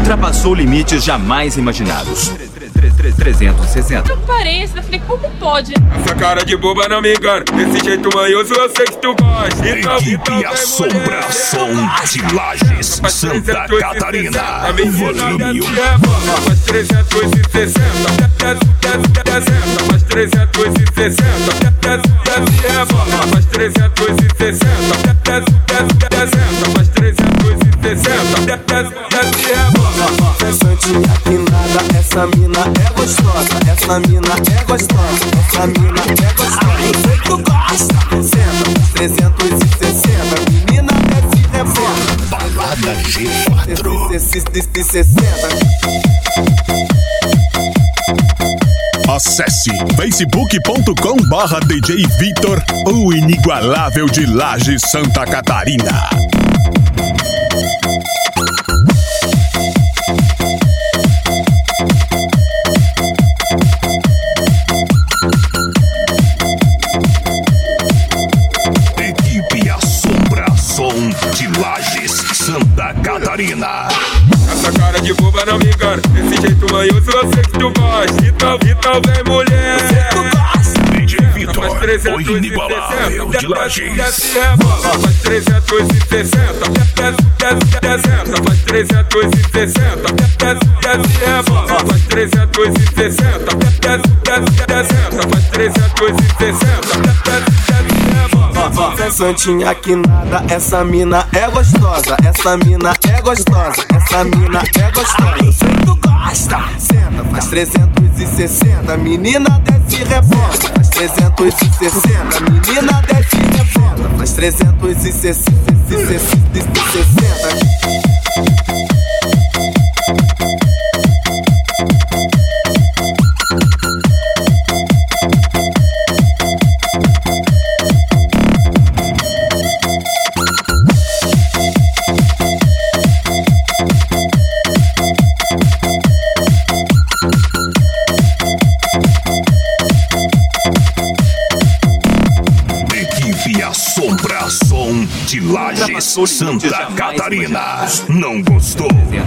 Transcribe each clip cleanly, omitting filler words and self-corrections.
ultrapassou limites jamais imaginados. 360. Eu parei, eu falei, como pode? Essa cara de boba não me engana. Desse jeito manhoso eu sei que tu gosta. Equipe Assombração de Lages, Santa Catarina. Volume 1. Faz 360. Faz 360. Faz 360. Faz 360. Santinha que nada, essa mina é gostosa. Essa mina é gostosa. Essa mina é gostosa. Eu sei que tu gosta. Senta, 360. Menina desce reforma. Balada G4. 60. Acesse facebook.com/DJ Vitor, o inigualável de Lages, Santa Catarina. Equipe Assombração de Lages, Santa Catarina. Essa cara de boba não me engana. Desse jeito manhoso eu sei que tu gosta. Então vem mulher. Eu sei que tu gosta. DJ Vitor, o inigualável de Lages. Faz 360. Faz 360. Faz 360. Faz 360. Santinha que nada, essa mina é gostosa. Essa mina é gostosa. Essa mina é gostosa. Eu sei que tu gosta. Senta, faz 360. Menina desce reforma. Faz 360. Menina desce reforma. Faz 360. Assombração de Lages, Santa Catarina. Não gostou?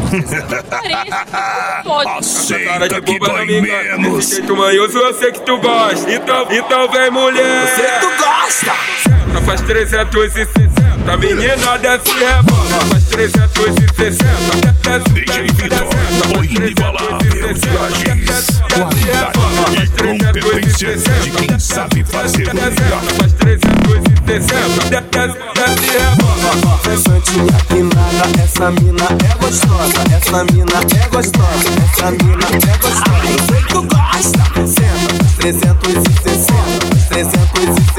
Aceita que dói menos. Desse jeito manhoso eu sei que tu gosta. Então vem mulher. Eu sei que tu gosta. Senta, faz 360. Menina desce rebola. Faz 360. DJ Vitor, o inigualável de Lages. Qualidade e competência de quem sabe fazer o melhor. Faz 360. Santinha que nada, essa mina é gostosa. Essa mina é gostosa. Essa mina é gostosa. Eu sei que tu gosta. Senta, 360. 360.